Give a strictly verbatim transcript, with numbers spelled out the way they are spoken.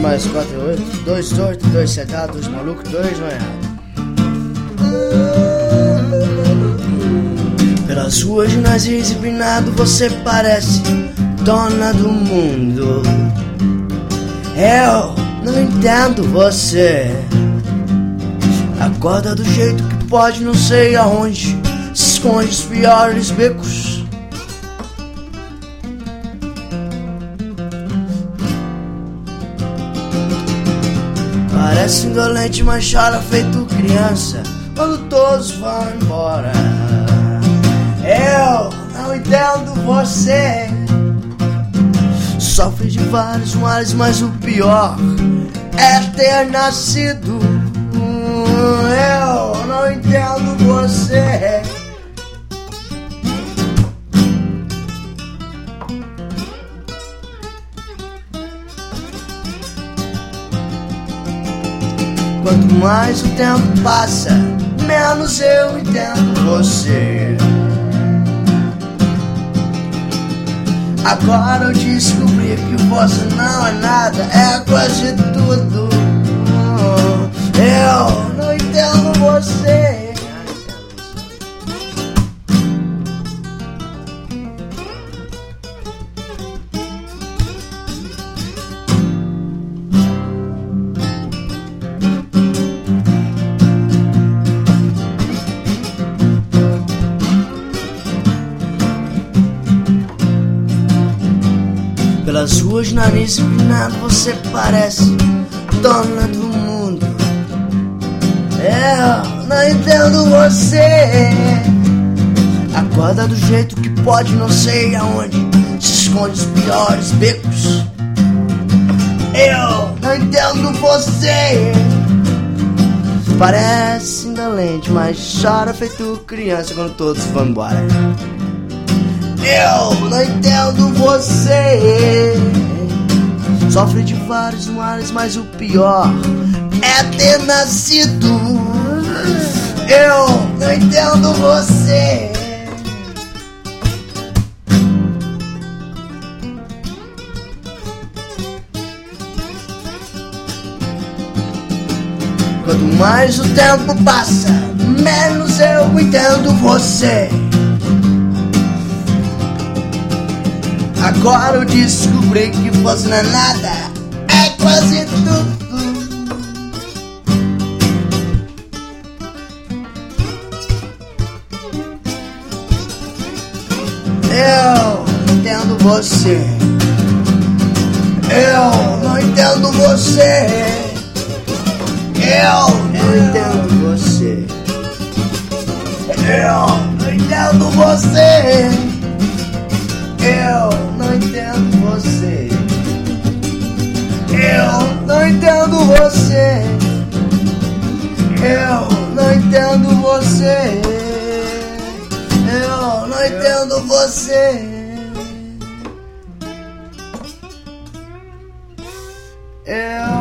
mais quatro é oito. Dois tortos, dois sentados, dois malucos, dois noiados. Pelas ruas de nariz empinado você parece dona do mundo. Eu não entendo você. Acorda do jeito que pode, não sei aonde se esconde os piores becos. Parece indolente, mas chora feito criança quando todos vão embora. Eu não entendo você. Sofre de vários males, mas o pior é ter nascido. Eu não entendo você. Quanto mais o tempo passa, menos eu entendo você. Agora eu descobri que você não é nada, é quase tudo. Eu não entendo você. Pelas ruas, nariz empinado, você parece dona do mundo. Eu não entendo você. Acorda do jeito que pode, não sei aonde se esconde os piores becos. Eu não entendo você. Parece indolente, mas chora feito criança quando todos vão embora. Eu não entendo você. Sofre de vários males, mas o pior é ter nascido. Eu não entendo você. Quanto mais o tempo passa, menos eu entendo você. Agora eu descobri que você não é nada, é quase tudo. Eu não entendo você. Eu não entendo você. Eu não entendo você. Eu não entendo você. Eu não entendo você. Eu não entendo você. Eu não entendo você. Eu não entendo você. Eu